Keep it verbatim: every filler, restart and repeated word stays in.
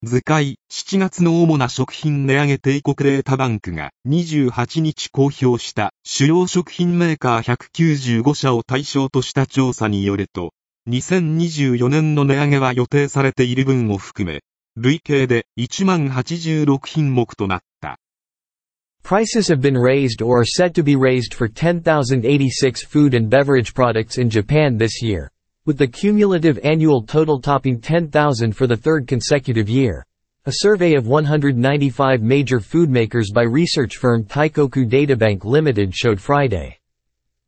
図解、しちがつの主な食品値上げ帝国データバンクがにじゅうはちにち公表した主要食品メーカーひゃくきゅうじゅうごしゃを対象とした調査によると、にせんにじゅうよねんの値上げは予定されている分を含め、累計でいちまんはちじゅうろくひんもくとなった。 Prices have been raised or are said to be raised for ten thousand eighty-six food and beverage products in Japan this year, with the cumulative annual total topping ten thousand for the third consecutive year. A survey of one hundred ninety-five major food makers by research firm Taikoku Databank Limited showed Friday.